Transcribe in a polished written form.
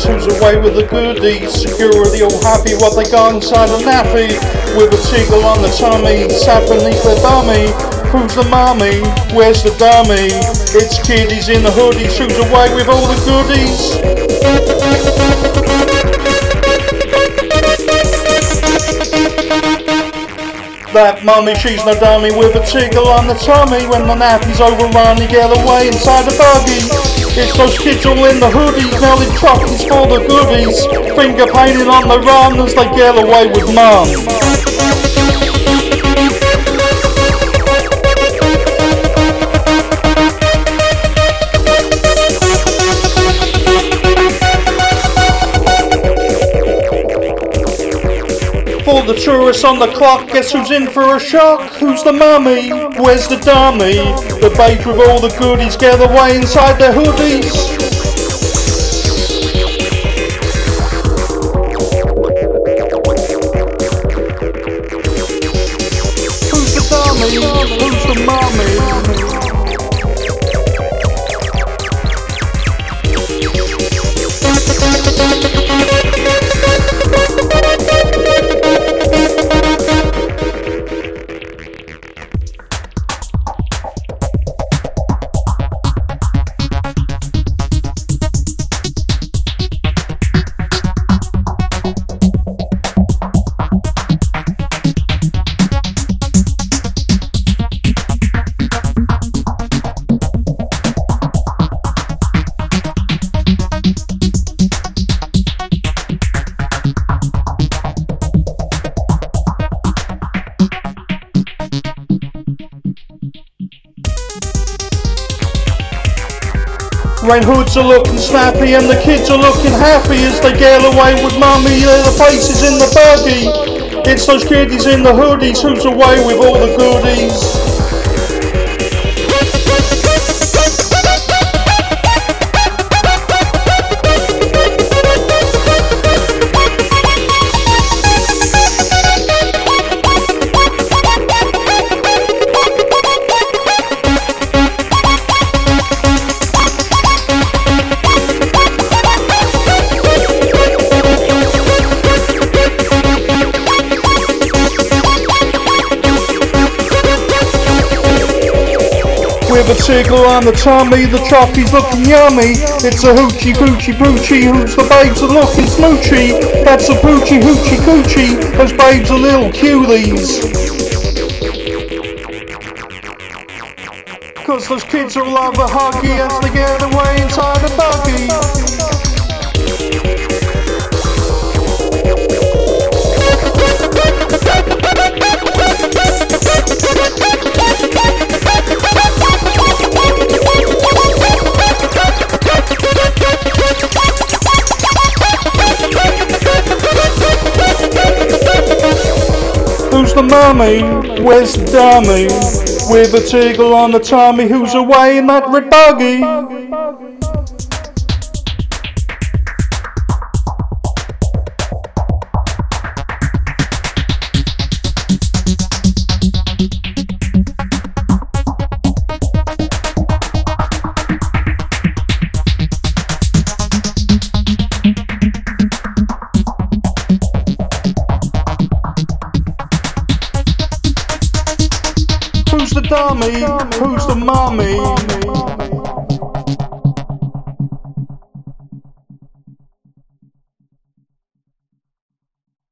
who's away with the goodies? Security all happy what they got inside the nappy, with a tickle on the tummy, sat beneath their dummy. Who's the mummy? Where's the dummy? It's kiddies in the hoodies, who's away with all the goodies? That mummy, she's no dummy, with a tickle on the tummy. When the nappy's overrun, you get away inside the buggy. It's those kids all in the hoodies, now the truck is full of goodies, finger painted on the run as they get away with mum. For the tourists on the clock, guess who's in for a shock? Who's the mummy? Where's the dummy? The babes with all the goodies get away inside their hoodies. Who's the dummy? Who's the mummy? Rain hoods are looking snappy and the kids are looking happy as they get away with mummy. The faces in the buggy. It's those kiddies in the hoodies who's away with all the goodies. With a tickle on the tummy, the choppies looking yummy. It's a hoochie poochie poochie, who's the babes are looking smoochy. That's a poochie hoochie coochie, those babes are little cuties. Cause those kids will love a huggy as they get away inside the buggy. Who's the mummy? Where's the dummy? With a tickle on the tummy, who's away in that red buggy? Who's the dummy? Who's the mummy?